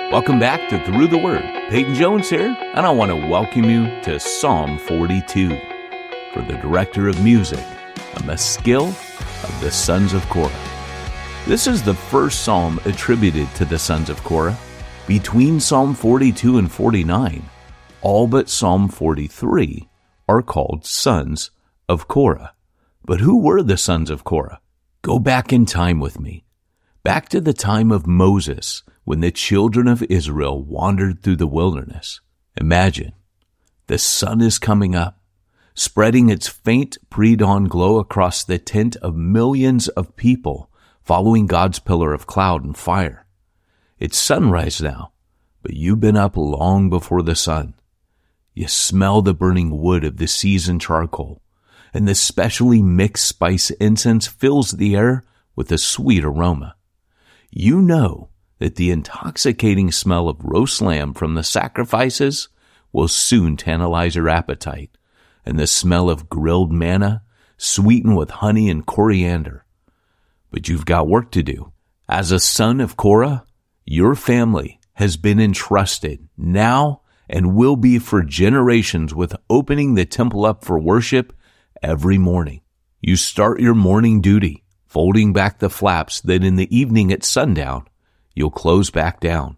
Welcome back to Through the Word. Peyton Jones here, and I want to welcome you to Psalm 42 for the director of music, a maskil of the sons of Korah. This is the first psalm attributed to the sons of Korah. Between Psalm 42 and 49, all but Psalm 43 are called sons of Korah. But who were the sons of Korah? Go back in time with me. Back to the time of Moses, when the children of Israel wandered through the wilderness. Imagine, the sun is coming up, spreading its faint pre-dawn glow across the tent of millions of people following God's pillar of cloud and fire. It's sunrise now, but you've been up long before the sun. You smell the burning wood of the seasoned charcoal, and the specially mixed spice incense fills the air with a sweet aroma. You know that the intoxicating smell of roast lamb from the sacrifices will soon tantalize your appetite, and the smell of grilled manna sweetened with honey and coriander. But you've got work to do. As a son of Korah, your family has been entrusted now and will be for generations with opening the temple up for worship every morning. You start your morning duty, folding back the flaps that in the evening at sundown, you'll close back down.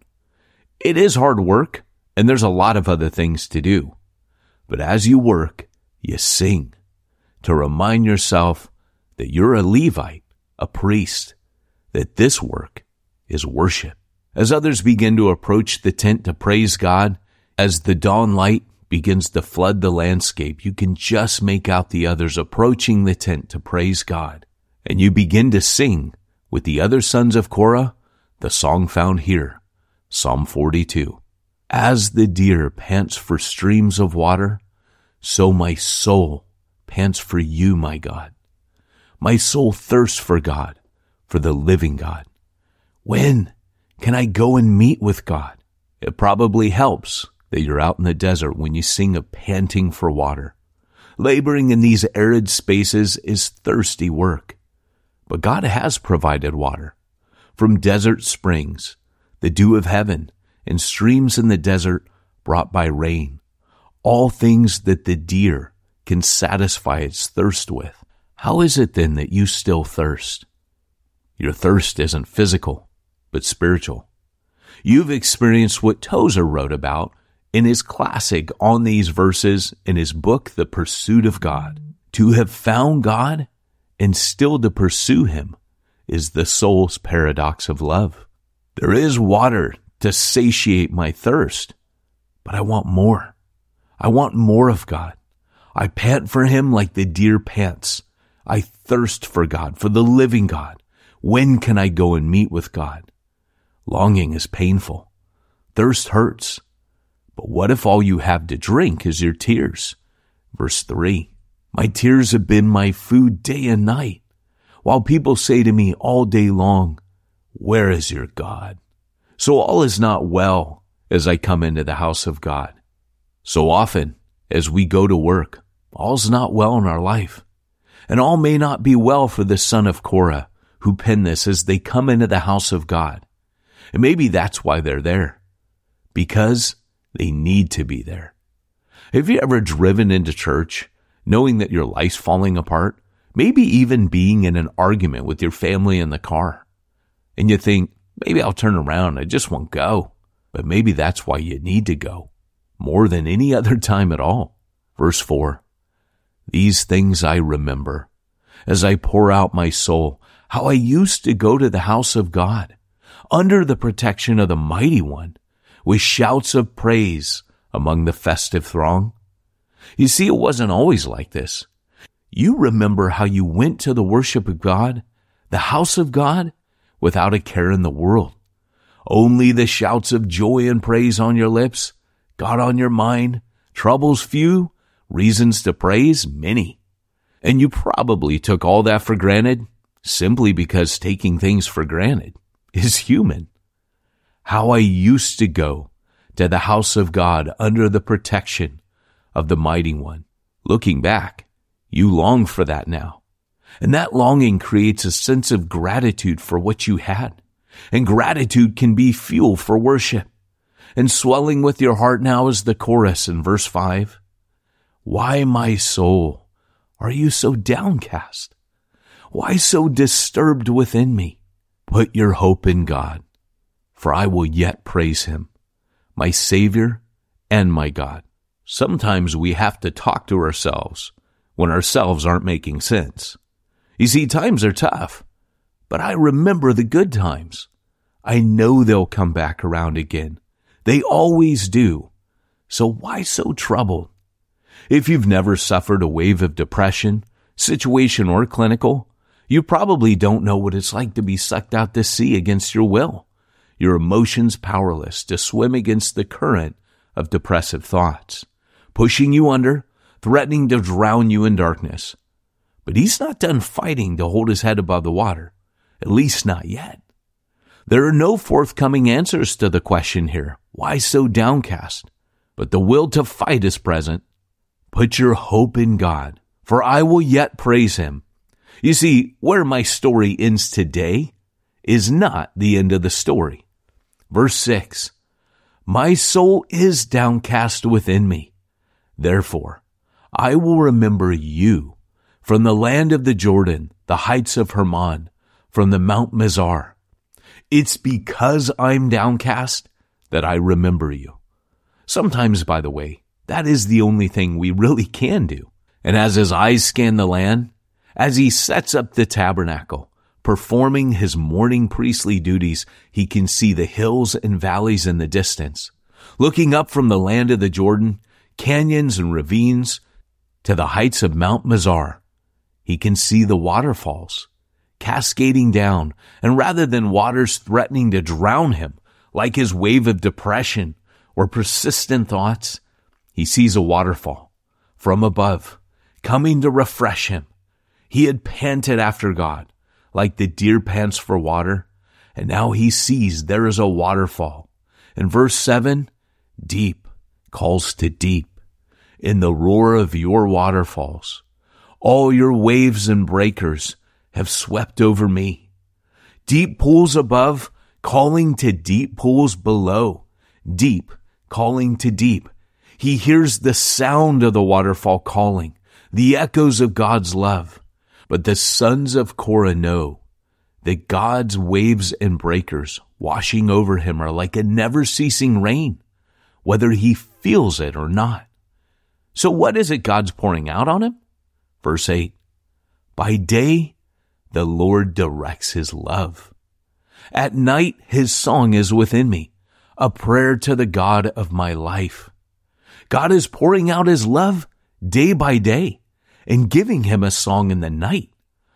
It is hard work, and there's a lot of other things to do. But as you work, you sing to remind yourself that you're a Levite, a priest, that this work is worship. As others begin to approach the tent to praise God, as the dawn light begins to flood the landscape, you can just make out the others approaching the tent to praise God. And you begin to sing with the other sons of Korah the song found here, Psalm 42. As the deer pants for streams of water, so my soul pants for you, my God. My soul thirsts for God, for the living God. When can I go and meet with God? It probably helps that you're out in the desert when you sing of panting for water. Laboring in these arid spaces is thirsty work. But God has provided water from desert springs, the dew of heaven, and streams in the desert brought by rain, all things that the deer can satisfy its thirst with. How is it then that you still thirst? Your thirst isn't physical, but spiritual. You've experienced what Tozer wrote about in his classic On These Verses in his book, The Pursuit of God. To have found God and still to pursue him is the soul's paradox of love. There is water to satiate my thirst, but I want more. I want more of God. I pant for him like the deer pants. I thirst for God, for the living God. When can I go and meet with God? Longing is painful. Thirst hurts. But what if all you have to drink is your tears? Verse 3. My tears have been my food day and night, while people say to me all day long, where is your God? So all is not well as I come into the house of God. So often as we go to work, all's not well in our life. And all may not be well for the son of Korah who penned this as they come into the house of God. And maybe that's why they're there, because they need to be there. Have you ever driven into church knowing that your life's falling apart, maybe even being in an argument with your family in the car, and you think, maybe I'll turn around, I just won't go. But maybe that's why you need to go, more than any other time at all. Verse 4, these things I remember, as I pour out my soul, how I used to go to the house of God, under the protection of the Mighty One, with shouts of praise among the festive throng. You see, it wasn't always like this. You remember how you went to the worship of God, the house of God, without a care in the world. Only the shouts of joy and praise on your lips, God on your mind, troubles few, reasons to praise many. And you probably took all that for granted simply because taking things for granted is human. How I used to go to the house of God under the protection of the Mighty One. Looking back, you long for that now. And that longing creates a sense of gratitude for what you had. And gratitude can be fuel for worship. And swelling with your heart now is the chorus in verse 5. Why, my soul, are you so downcast? Why so disturbed within me? Put your hope in God, for I will yet praise him, my Savior and my God. Sometimes we have to talk to ourselves when ourselves aren't making sense. You see, times are tough, but I remember the good times. I know they'll come back around again. They always do. So why so troubled? If you've never suffered a wave of depression, situation or clinical, you probably don't know what it's like to be sucked out to sea against your will. Your emotions powerless to swim against the current of depressive thoughts, pushing you under, threatening to drown you in darkness. But he's not done fighting to hold his head above the water, at least not yet. There are no forthcoming answers to the question here, why so downcast? But the will to fight is present. Put your hope in God, for I will yet praise him. You see, where my story ends today is not the end of the story. Verse 6, my soul is downcast within me. Therefore, I will remember you from the land of the Jordan, the heights of Hermon, from the Mount Mizar. It's because I'm downcast that I remember you. Sometimes, by the way, that is the only thing we really can do. And as his eyes scan the land, as he sets up the tabernacle, performing his morning priestly duties, he can see the hills and valleys in the distance. Looking up from the land of the Jordan, canyons and ravines, to the heights of Mount Mizar, he can see the waterfalls cascading down, and rather than waters threatening to drown him, like his wave of depression or persistent thoughts, he sees a waterfall from above, coming to refresh him. He had panted after God, like the deer pants for water, and now he sees there is a waterfall. In verse 7, deep calls to deep in the roar of your waterfalls. All your waves and breakers have swept over me. Deep pools above, calling to deep pools below. Deep calling to deep. He hears the sound of the waterfall calling, the echoes of God's love. But the sons of Korah know that God's waves and breakers washing over him are like a never-ceasing rain, whether he feels it or not. So what is it God's pouring out on him? Verse 8, by day, the Lord directs his love. At night, his song is within me, a prayer to the God of my life. God is pouring out his love day by day and giving him a song in the night,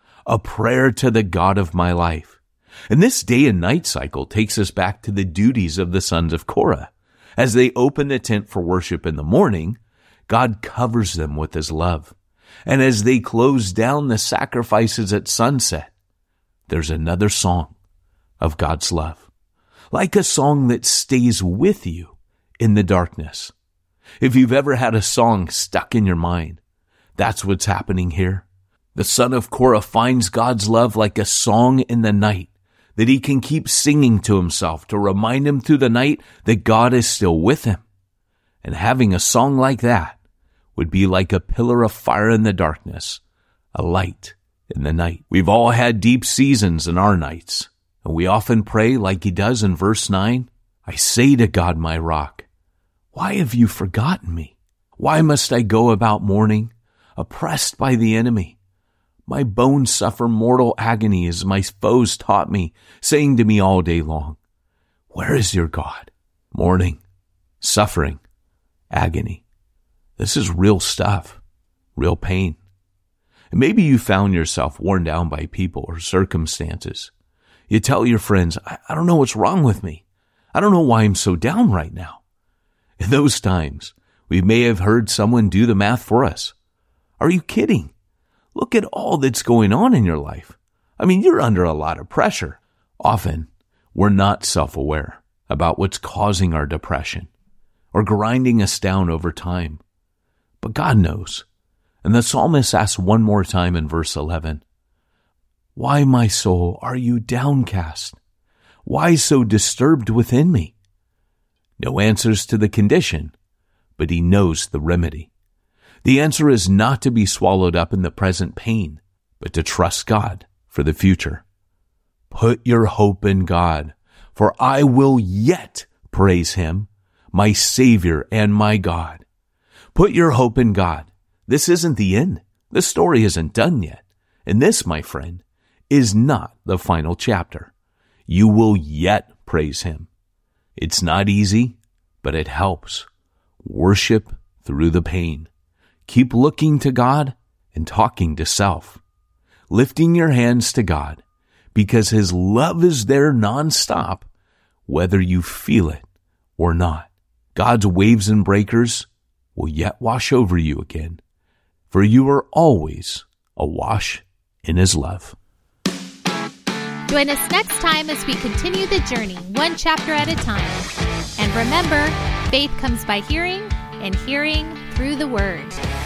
a prayer to the God of my life. And this day and night cycle takes us back to the duties of the sons of Korah. As they open the tent for worship in the morning, God covers them with his love. And as they close down the sacrifices at sunset, there's another song of God's love, like a song that stays with you in the darkness. If you've ever had a song stuck in your mind, that's what's happening here. The son of Korah finds God's love like a song in the night that he can keep singing to himself to remind him through the night that God is still with him. And having a song like that would be like a pillar of fire in the darkness, a light in the night. We've all had deep seasons in our nights, and we often pray like he does in verse 9, I say to God, my rock, why have you forgotten me? Why must I go about mourning, oppressed by the enemy? My bones suffer mortal agony as my foes taunt me, saying to me all day long, where is your God? Mourning, suffering, agony. This is real stuff, real pain. And maybe you found yourself worn down by people or circumstances. You tell your friends, I don't know what's wrong with me. I don't know why I'm so down right now. In those times, we may have heard someone do the math for us. Are you kidding? Look at all that's going on in your life. I mean, you're under a lot of pressure. Often, we're not self-aware about what's causing our depression or grinding us down over time. But God knows. And the psalmist asks one more time in verse 11, why, my soul, are you downcast? Why so disturbed within me? No answers to the condition, but he knows the remedy. The answer is not to be swallowed up in the present pain, but to trust God for the future. Put your hope in God, for I will yet praise him, my Savior and my God. Put your hope in God. This isn't the end. The story isn't done yet. And this, my friend, is not the final chapter. You will yet praise him. It's not easy, but it helps. Worship through the pain. Keep looking to God and talking to self. Lifting your hands to God, because his love is there nonstop, whether you feel it or not. God's waves and breakers will yet wash over you again, for you are always awash in his love. Join us next time as we continue the journey, one chapter at a time. And remember, faith comes by hearing, and hearing through the Word.